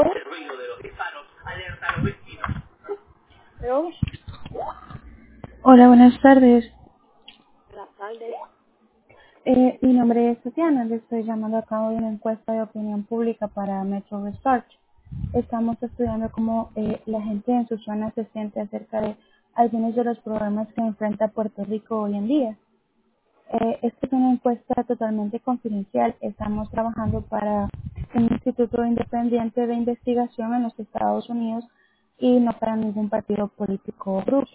Hello. Hola, buenas tardes. Buenas tardes. Mi nombre es Tatiana, le estoy llamando a cabo de una encuesta de opinión pública para Metro Research. Estamos estudiando cómo la gente en su zona se siente acerca de algunos de los problemas que enfrenta Puerto Rico hoy en día. Esta es una encuesta totalmente confidencial. Estamos trabajando para un instituto independiente de investigación en los Estados Unidos y no para ningún partido político o grupo.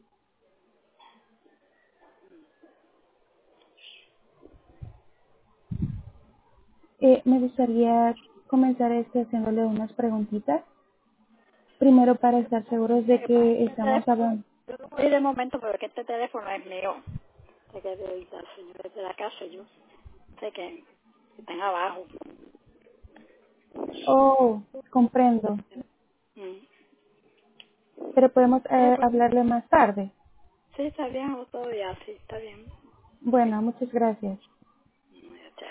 Me gustaría comenzar haciéndole unas preguntitas. Primero, para estar seguros de que Este estamos teléfono, hablando. yo no voy de momento, pero que este teléfono es mío. Sé que es del señor de la casa, yo sé que están abajo. Oh, comprendo. Mm. Pero podemos Pues, hablarle más tarde. sí, está bien, o todo ya, sí, está bien. Bueno, muchas gracias. Ya.